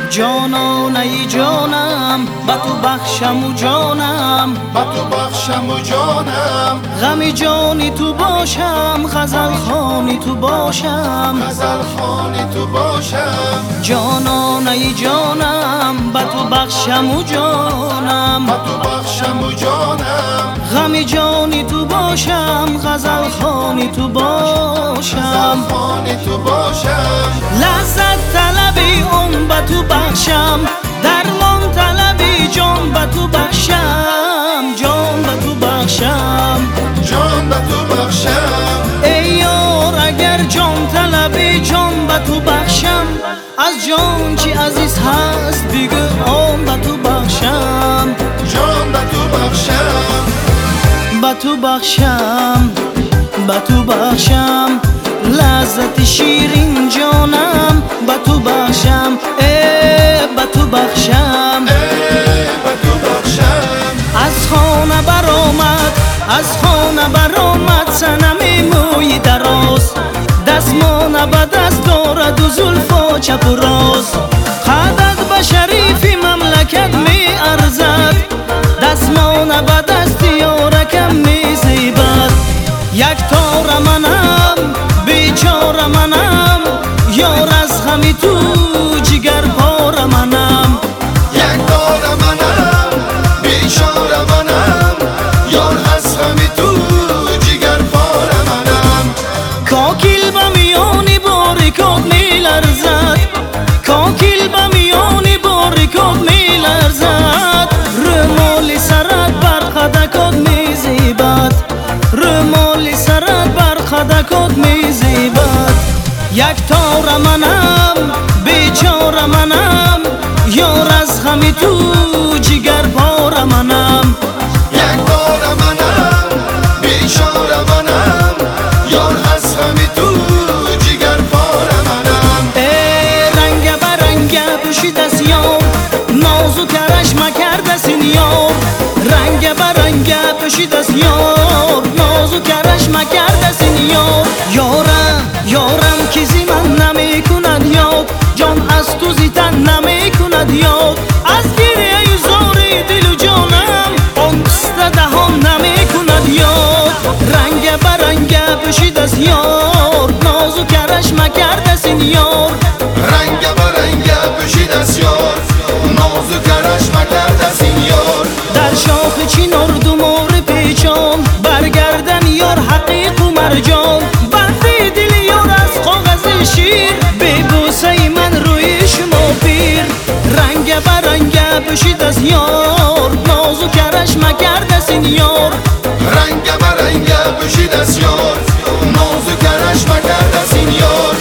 جانان ای جانم به تو بخشم و جانم به تو بخشم و جانم غم جانی تو باشم غزل خوانی تو باشم غزل خوانی تو باشم جانان ای جانم به تو بخشم و جانم به تو بخشم و جانم غم جانی تو باشم غزل خوانی تو باشم خوانی تو باشم لذت طلبی اون به تو بخشم درمان طلبی جان به تو بخشم جان به تو بخشم جان به تو بخشم ای یار اگر جان طلبی جان به تو بخشم از جان چی عزیز هست بگو آن به تو بخشم جان به تو بخشم به تو بخشم به تو بخشم لذت شیرین جانم به تو بخشم به تو بخشم به تو بخشم از خانه برآمد از خانه برآمد صنم موی دراز دستمانه به دست دارد و زلفا چپ و راست قدت به شریفی مملکت می ارزد دستمانه به دست یارکم می زیبد یک تار منم بیچاره منم یار از غم تو جگر پاره منم یک تار منم بیچاره منم یار از غم تو جگر پاره منم کاکیل به میانی باریکات می لرزد کاکیل به میانی باریکات می لرزد رمال سرت بر خدکات می زیبد رمال سرت بر خدکات می زیبد یک تار منم بیچاره منم یار از غم تو جگر پاره منم یک تار منم بیچاره منم یار از غم تو جگر پاره منم رنگ برنگ پوشید از یار نازو کرش مکرد سینیار رنگ برنگ پوشید از یار نازو کرش مکرد سینیار یارم کسی من نمی کند یاد جان از تو زیتن نمی کند یاد از گریه زاری دل و جانم آن پست دهان نمی کند یاد رنگ برنگ پوشید از یار نازو کرش مکرد سینیار رنگ برنگ پوشید از یار نازو کرش مکرد از این یار در شاخ چینار دو مور پیچان برگردن یار حقیق و مرجان بندی دل یار از کاغذ شیر ببوسه من روی شما پیر رنگ برنگ پوشید از یار نازو کرش مکرد سینیار رنگ برنگ پوشید از یار نازو کرش مکرد از این یار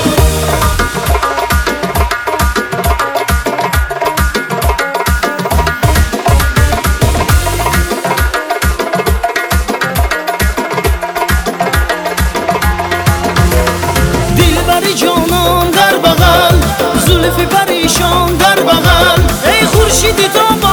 دلبر جانان در بغل زلف پریشان در بغل ای خورشید تا